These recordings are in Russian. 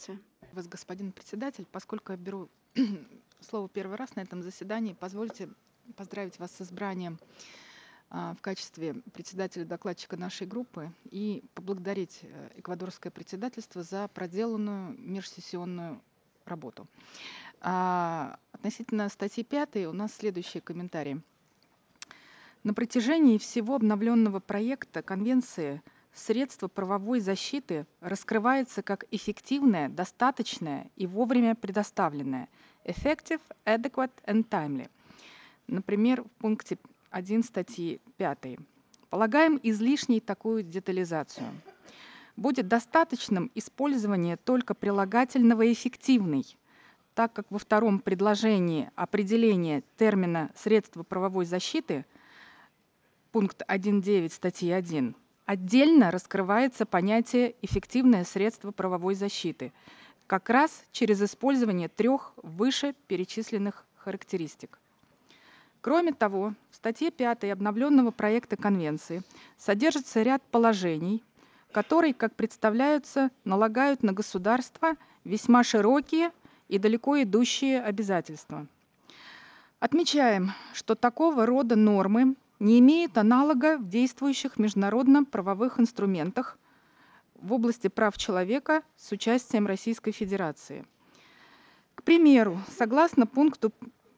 фракция. Вас, господин председатель, поскольку я беру слово первый раз на этом заседании, позвольте поздравить вас с избранием в качестве председателя докладчика нашей группы и поблагодарить эквадорское председательство за проделанную межсессионную работу. Относительно статьи 5 у нас следующие комментарии. На протяжении всего обновленного проекта Конвенции средство правовой защиты раскрывается как эффективное, достаточное и вовремя предоставленное. Effective, adequate and timely. Например, в пункте 1 статьи 5. Полагаем излишней такую детализацию. Будет достаточным использование только прилагательного «эффективный», так как во втором предложении определение термина «средство правовой защиты» пункт 1.9 статьи 1, отдельно раскрывается понятие «эффективное средство правовой защиты», как раз через использование трех вышеперечисленных характеристик. Кроме того, в статье 5 обновленного проекта Конвенции содержится ряд положений, которые, как представляются, налагают на государства весьма широкие и далеко идущие обязательства. Отмечаем, что такого рода нормы не имеют аналога в действующих международно-правовых инструментах в области прав человека с участием Российской Федерации. К примеру, согласно пункту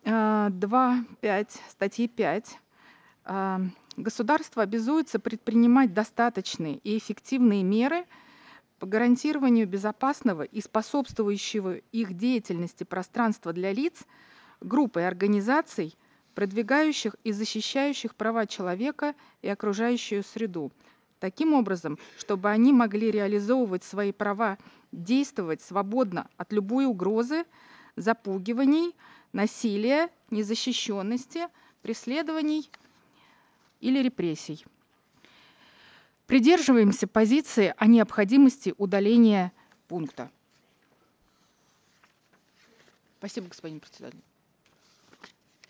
2.5 статьи 5, государство обязуется предпринимать достаточные и эффективные меры по гарантированию безопасного и способствующего их деятельности пространства для лиц, групп и организаций, продвигающих и защищающих права человека и окружающую среду, таким образом, чтобы они могли реализовывать свои права, действовать свободно от любой угрозы, запугиваний, насилия, незащищенности, преследований или репрессий. Придерживаемся позиции о необходимости удаления пункта. Спасибо, господин председатель.